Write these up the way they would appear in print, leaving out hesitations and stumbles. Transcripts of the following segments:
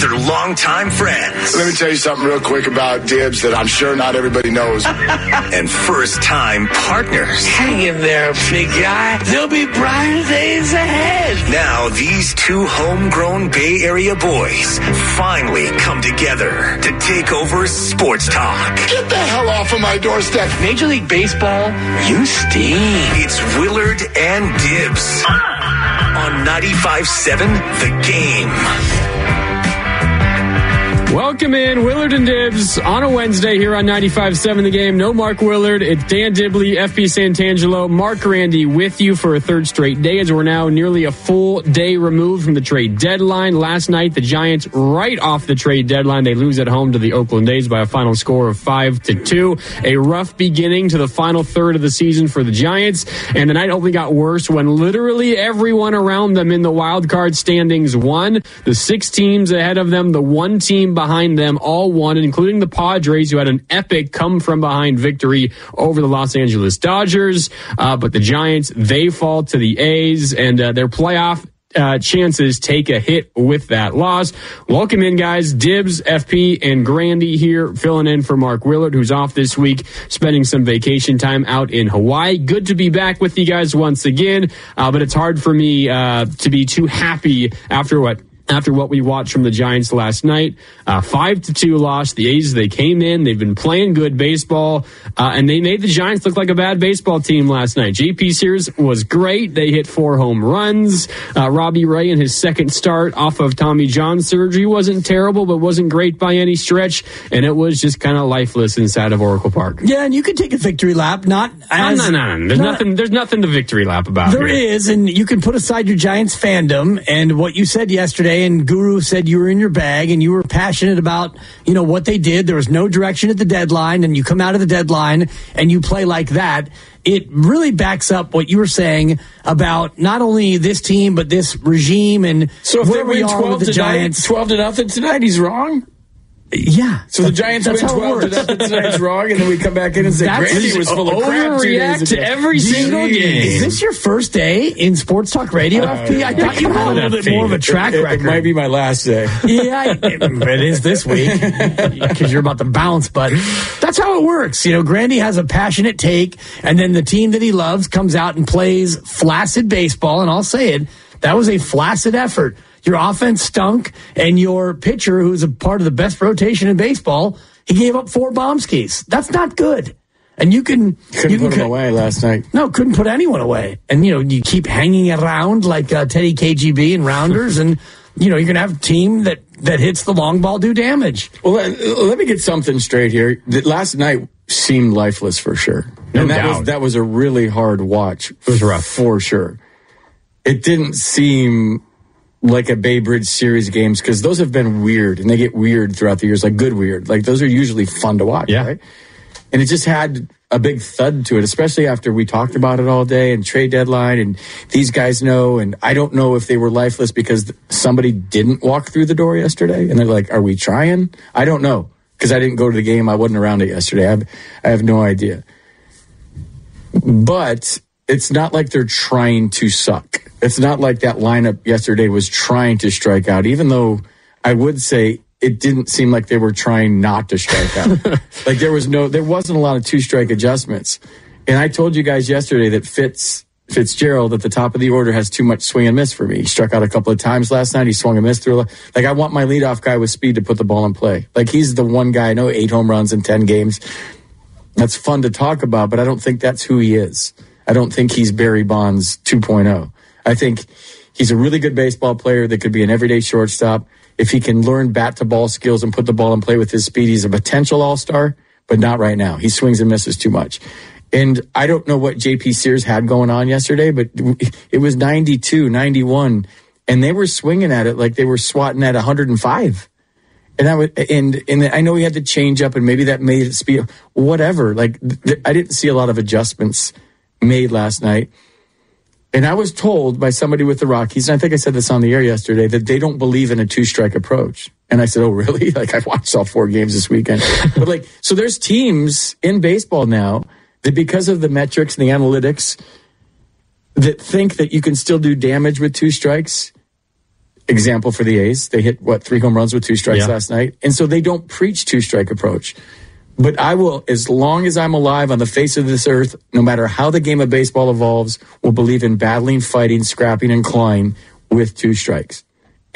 They're longtime friends. Let me tell you something real quick about Dibs that I'm sure not everybody knows. And first-time partners. Hang in there, big guy. There'll be brighter days ahead. Now, these two homegrown Bay Area boys finally come together to take over sports talk. Get the hell off of my doorstep. Major League Baseball, you steam. It's Willard and Dibs on 95.7 The Game. Welcome in, Willard and Dibs, on a Wednesday here on 95.7 The Game. No Mark Willard. It's Dan Dibley, FP Santangelo, Mark Randy with you for a third straight day as we're now nearly a full day removed from the trade deadline. Last night, the Giants, right off the trade deadline, they lose at home to the Oakland A's by a final score of 5-2. A rough beginning to the final third of the season for the Giants, and the night only got worse when literally everyone around them in the wild card standings won. The 6 teams ahead of them, the one team behind them all won, including the Padres, who had an epic come-from-behind victory over the Los Angeles Dodgers. But the Giants, they fall to the A's, and their playoff chances take a hit with that loss. Welcome in, guys. Dibs, FP, and Grandy here, filling in for Mark Willard, who's off this week, spending some vacation time out in Hawaii. Good to be back with you guys once again, but it's hard for me to be too happy after what we watched from the Giants last night. 5-2 loss. The A's, they came in. They've been playing good baseball, and they made the Giants look like a bad baseball team last night. JP Sears was great. They hit 4 home runs. Robbie Ray in his second start off of Tommy John surgery wasn't terrible, but wasn't great by any stretch, and it was just kind of lifeless inside of Oracle Park. Yeah, and you could take a victory lap. No. There's nothing to victory lap about. There is, and you can put aside your Giants fandom and what you said yesterday. And Guru said you were in your bag and you were passionate about, what they did. There was no direction at the deadline, and you come out of the deadline and you play like that. It really backs up what you were saying about not only this team, but this regime and so where we are with the Giants. 12-0 tonight, he's wrong? Yeah. So the Giants win 12-0 tonight's wrong, and then we come back in and say Grandy was full of crap 2 days ago. To every single game. Is this your first day in Sports Talk Radio, FP? I thought you had a little bit more of a track record. It might be my last day. Yeah, it is this week because you're about to bounce, but that's how it works. Grandy has a passionate take, and then the team that he loves comes out and plays flaccid baseball, and I'll say it, that was a flaccid effort. Your offense stunk, and your pitcher, who's a part of the best rotation in baseball, he gave up 4 bomb skis. That's not good. And you couldn't put him away last night. No, couldn't put anyone away. And, you keep hanging around like Teddy KGB and Rounders, and, you're going to have a team that hits the long ball do damage. Well, let me get something straight here. Last night seemed lifeless for sure. No doubt. That was a really hard watch. It was rough. For sure. It didn't seem like a Bay Bridge series games, because those have been weird, and they get weird throughout the years, like good weird. Like those are usually fun to watch, right? And it just had a big thud to it, especially after we talked about it all day and trade deadline, and these guys know, and I don't know if they were lifeless because somebody didn't walk through the door yesterday, and they're like, are we trying? I don't know, because I didn't go to the game. I wasn't around it yesterday. I have no idea. But it's not like they're trying to suck. It's not like that lineup yesterday was trying to strike out, even though I would say it didn't seem like they were trying not to strike out. Like there wasn't a lot of 2-strike adjustments. And I told you guys yesterday that Fitzgerald at the top of the order has too much swing and miss for me. He struck out a couple of times last night. He swung and missed through. Like I want my leadoff guy with speed to put the ball in play. Like he's the one guy. I know 8 home runs in 10 games. That's fun to talk about, but I don't think that's who he is. I don't think he's Barry Bonds 2.0. I think he's a really good baseball player that could be an everyday shortstop. If he can learn bat-to-ball skills and put the ball in play with his speed, he's a potential all-star, but not right now. He swings and misses too much. And I don't know what JP Sears had going on yesterday, but it was 92, 91, and they were swinging at it like they were swatting at 105. And I know he had to change up, and maybe that made it speed, whatever. Like I didn't see a lot of adjustments made last night. And I was told by somebody with the Rockies, and I think I said this on the air yesterday, that they don't believe in a 2-strike approach. And I said, oh, really? Like, I watched all 4 games this weekend. But, so there's teams in baseball now that because of the metrics and the analytics that think that you can still do damage with 2 strikes. example for the A's. They hit, 3 home runs with 2 strikes last night. And so they don't preach 2-strike approach. But I will, as long as I'm alive on the face of this earth, no matter how the game of baseball evolves, will believe in battling, fighting, scrapping, and clawing with 2 strikes.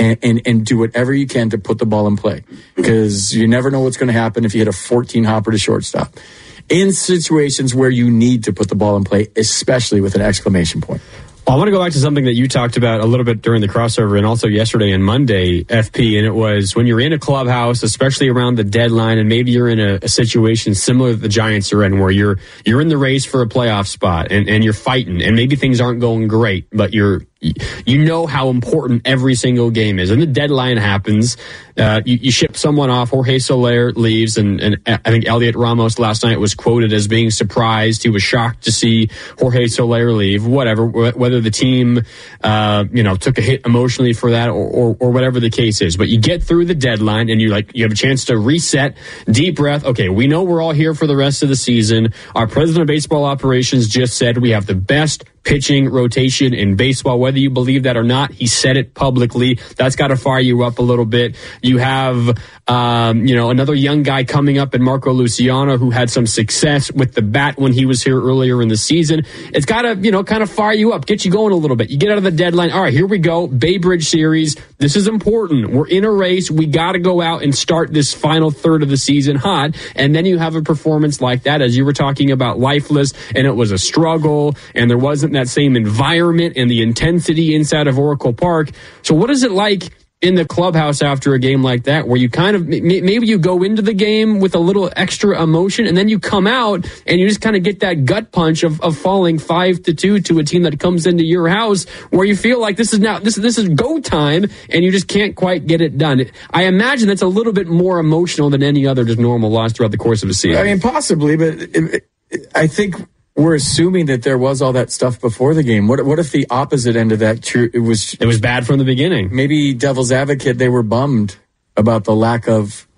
And do whatever you can to put the ball in play. Because you never know what's going to happen if you hit a 14-hopper to shortstop. In situations where you need to put the ball in play, especially with an exclamation point. Well, I want to go back to something that you talked about a little bit during the crossover and also yesterday and Monday, FP, and it was when you're in a clubhouse, especially around the deadline, and maybe you're in a situation similar that the Giants are in, where you're in the race for a playoff spot and you're fighting, and maybe things aren't going great, but you know how important every single game is. And the deadline happens. You ship someone off. Jorge Soler leaves, and I think Elliot Ramos last night was quoted as being surprised. He was shocked to see Jorge Soler leave. Whatever, whether the team, took a hit emotionally for that or whatever the case is. But you get through the deadline, and you have a chance to reset, deep breath. Okay, we know we're all here for the rest of the season. Our president of baseball operations just said we have the best pitching rotation in baseball, whether you believe that or not. He said it publicly. That's got to fire you up a little bit. You have, another young guy coming up in Marco Luciano, who had some success with the bat when he was here earlier in the season. It's got to, kind of fire you up, get you going a little bit. You get out of the deadline. All right, here we go. Bay Bridge series. This is important. We're in a race. We got to go out and start this final third of the season hot. And then you have a performance like that, as you were talking about, lifeless, and it was a struggle, and there wasn't that same environment and the intensity inside of Oracle Park. So what is it like in the clubhouse after a game like that, where you kind of, maybe you go into the game with a little extra emotion, and then you come out and you just kind of get that gut punch of falling 5-2 to a team that comes into your house, where you feel like this is go time, and you just can't quite get it done. I imagine that's a little bit more emotional than any other just normal loss throughout the course of a season. I mean, possibly, but I think we're assuming that there was all that stuff before the game. What if the opposite end of that true? It was bad from the beginning. Maybe devil's advocate, they were bummed about the lack of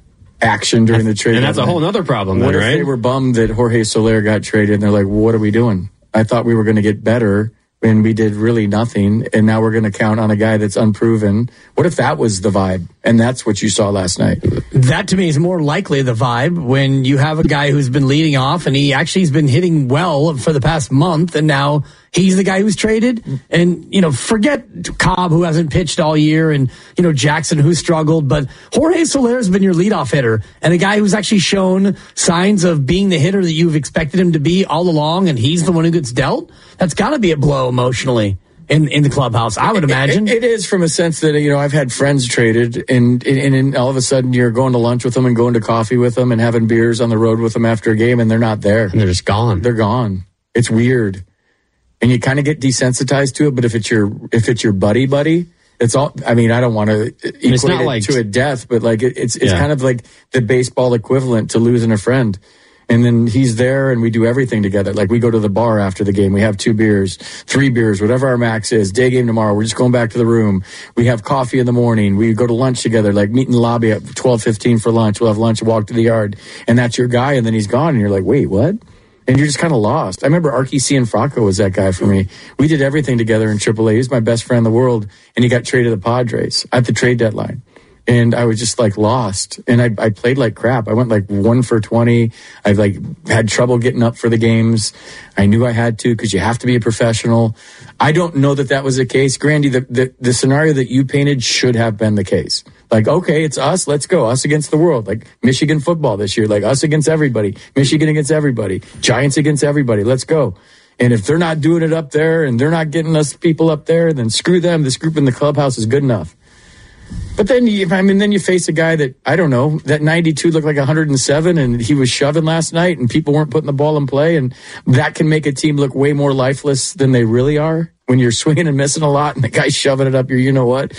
action during the trade. And that's a whole other problem then, right? What if they were bummed that Jorge Soler got traded, and they're like, well, what are we doing? I thought we were going to get better, and we did really nothing, and now we're going to count on a guy that's unproven. What if that was the vibe, and that's what you saw last night? That, to me, is more likely the vibe when you have a guy who's been leading off, and he actually has been hitting well for the past month, and now he's the guy who's traded. And, forget Cobb, who hasn't pitched all year, and, Jackson, who struggled, but Jorge Soler has been your leadoff hitter, and a guy who's actually shown signs of being the hitter that you've expected him to be all along, and he's the one who gets dealt. That's got to be a blow emotionally in the clubhouse, I would imagine. It is, from a sense that, I've had friends traded, and all of a sudden you're going to lunch with them and going to coffee with them and having beers on the road with them after a game, and they're not there. And they're just gone. They're gone. It's weird. And you kind of get desensitized to it, but if it's your buddy, it's all, I mean, I don't want to equate it to a death, but it's kind of like the baseball equivalent to losing a friend. And then he's there, and we do everything together. Like, we go to the bar after the game. We have 2 beers, 3 beers, whatever our max is. Day game tomorrow. We're just going back to the room. We have coffee in the morning. We go to lunch together, like meet in the lobby at 12:15 for lunch. We'll have lunch and walk to the yard. And that's your guy, and then he's gone. And you're like, wait, what? And you're just kind of lost. I remember Arky Cianfrocco was that guy for me. We did everything together in AAA. He's my best friend in the world, and he got traded to the Padres at the trade deadline. And I was just lost. And I played like crap. I went 1 for 20. I had trouble getting up for the games. I knew I had to, because you have to be a professional. I don't know that was the case. Grandy, the scenario that you painted should have been the case. Okay, it's us. Let's go. Us against the world. Michigan football this year. Us against everybody. Michigan against everybody. Giants against everybody. Let's go. And if they're not doing it up there and they're not getting us people up there, then screw them. This group in the clubhouse is good enough. But then you face a guy that, I don't know, that 92 looked like 107, and he was shoving last night, and people weren't putting the ball in play, and that can make a team look way more lifeless than they really are when you're swinging and missing a lot, and the guy's shoving it up your you-know-what.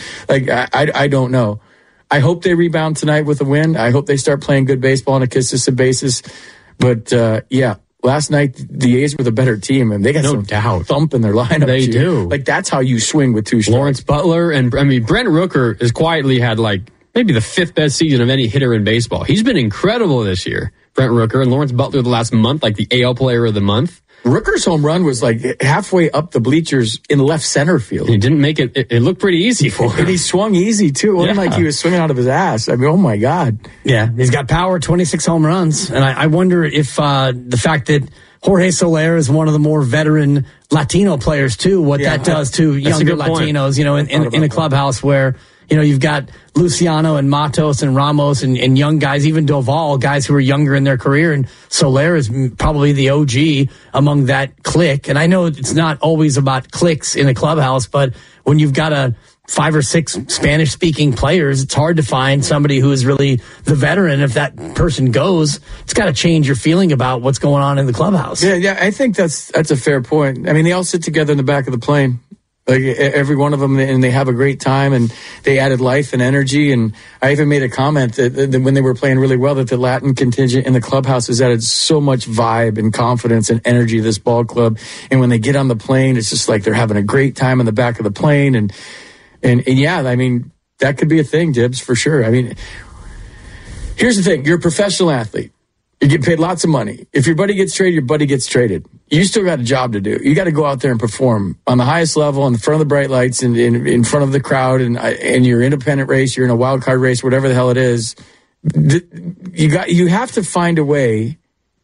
I don't know. I hope they rebound tonight with a win. I hope they start playing good baseball on a consistent basis. But, last night, the A's were the better team, and they got some thump in their lineup. They do. That's how you swing with 2 strikes. Lawrence Butler, and Brent Rooker has quietly had maybe the 5th best season of any hitter in baseball. He's been incredible this year, Brent Rooker, and Lawrence Butler the last month, the AL player of the month. Rooker's home run was like halfway up the bleachers in left center field. He didn't make it. It looked pretty easy for him. And he swung easy, too. It wasn't like he was swinging out of his ass. I mean, oh, my God. Yeah, he's got power, 26 home runs. And I wonder if the fact that Jorge Soler is one of the more veteran Latino players, too, what that does to younger Latinos, in a clubhouse where, you've got Luciano and Matos and Ramos and young guys, even Doval, guys who are younger in their career. And Soler is probably the OG among that clique. And I know it's not always about cliques in a clubhouse, but when you've got 5 or 6 Spanish-speaking players, it's hard to find somebody who is really the veteran. If that person goes, it's got to change your feeling about what's going on in the clubhouse. Yeah, I think that's a fair point. I mean, they all sit together in the back of the plane. Like every one of them, and they have a great time, and they added life and energy. And I even made a comment that when they were playing really well, that the Latin contingent in the clubhouse has added so much vibe and confidence and energy to this ball club. And when they get on the plane, it's just like they're having a great time in the back of the plane. And yeah, I mean, that could be a thing, Dibs, for sure. I mean, here's the thing. You're a professional athlete. You get paid lots of money. If your buddy gets traded, your buddy gets traded. You still got a job to do. You got to go out there and perform on the highest level in front of the bright lights and in front of the crowd and your independent race, you're in a wild card race, whatever the hell it is. You have to find a way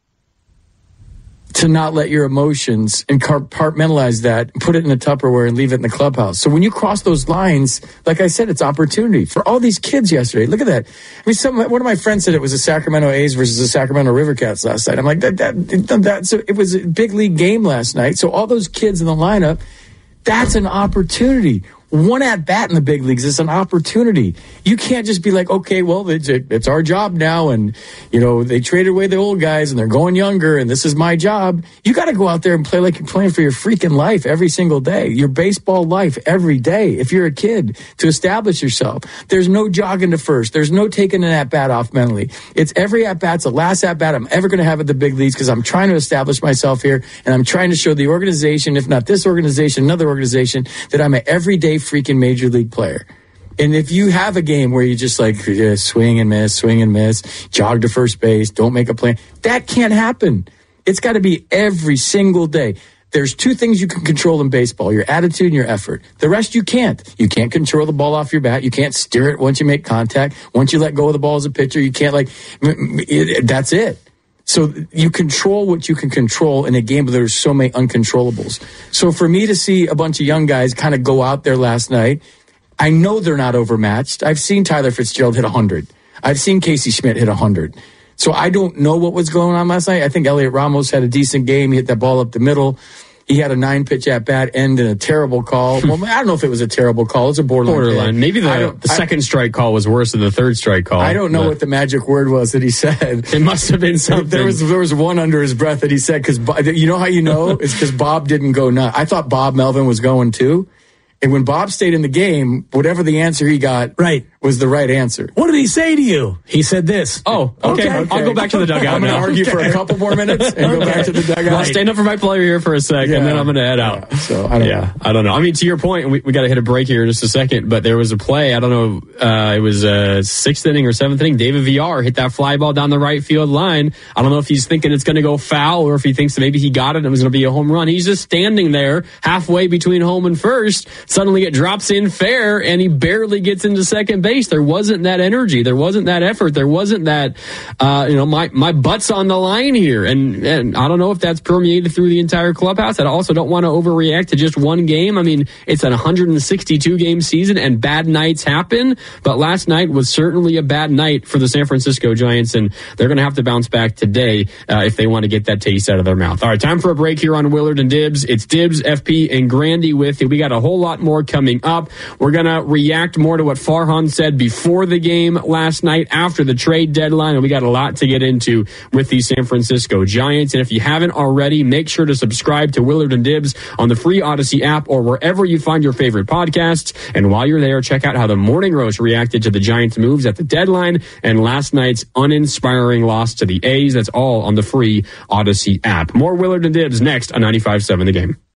to not let your emotions and compartmentalize that, put it in a Tupperware and leave it in the clubhouse. So when you cross those lines, like I said, it's opportunity for all these kids yesterday. Look at that. I mean, one of my friends said it was the Sacramento A's versus the Sacramento River Cats last night. I'm like, so it was a big league game last night. So all those kids in the lineup, that's an opportunity. One at bat in the big leagues is an opportunity. You can't just be like, okay, well, it's our job now. And, they traded away the old guys and they're going younger and this is my job. You got to go out there and play like you're playing for your freaking life every single day, your baseball life every day. If you're a kid, to establish yourself, there's no jogging to first. There's no taking an at bat off mentally. It's every at bat's the last at bat I'm ever going to have at the big leagues because I'm trying to establish myself here and I'm trying to show the organization, if not this organization, another organization, that I'm an everyday freaking major league player. And if you have a game where you just like swing and miss, jog to first base, don't make a play, that can't happen. It's got to be every single day. There's 2 things you can control in baseball, your attitude and your effort. The rest you can't. You can't control the ball off your bat. You can't steer it once you make contact. Once you let go of the ball as a pitcher, you can't that's it. So you control what you can control in a game where there's so many uncontrollables. So for me to see a bunch of young guys kind of go out there last night, I know they're not overmatched. I've seen Tyler Fitzgerald hit 100. I've seen Casey Schmidt hit 100. So I don't know what was going on last night. I think Elliot Ramos had a decent game. He hit that ball up the middle. He had a 9-pitch at-bat end in a terrible call. Well, I don't know if it was a terrible call. It's a borderline. Maybe the second strike call was worse than the third strike call. I don't know what the magic word was that he said. It must have been something. There was one under his breath that he said, because you know how you know? It's because Bob didn't go nuts. I thought Bob Melvin was going too. And when Bob stayed in the game, whatever the answer he got was the right answer. What did he say to you? He said this. Oh, okay. I'll go back to the dugout I'm going to argue for a couple more minutes and go back to the dugout. I'll stand up for my player here for a second, and then I'm going to head out. So I don't know. I mean, to your point, we got to hit a break here in just a second, but there was a play. I don't know. It was a 6th inning or 7th inning. David Villar hit that fly ball down the right field line. I don't know if he's thinking it's going to go foul or if he thinks that maybe he got it and it was going to be a home run. He's just standing there halfway between home and first. Suddenly it drops in fair, and he barely gets into second base. There wasn't that energy. There wasn't that effort. There wasn't that, my butt's on the line here. And I don't know if that's permeated through the entire clubhouse. I also don't want to overreact to just one game. I mean, it's an 162-game season, and bad nights happen. But last night was certainly a bad night for the San Francisco Giants, and they're going to have to bounce back today if they want to get that taste out of their mouth. All right, time for a break here on Willard and Dibs. It's Dibs, FP, and Grandy with you. We got a whole lot more coming up. We're going to react more to what Farhan said before the game last night, after the trade deadline, and we got a lot to get into with the San Francisco Giants. And if you haven't already, make sure to subscribe to Willard and Dibs on the free Odyssey app or wherever you find your favorite podcasts. And while you're there, check out how the Morning Roast reacted to the Giants' moves at the deadline and last night's uninspiring loss to the A's. That's all on the free Odyssey app. More Willard and Dibs next on 95.7 The Game.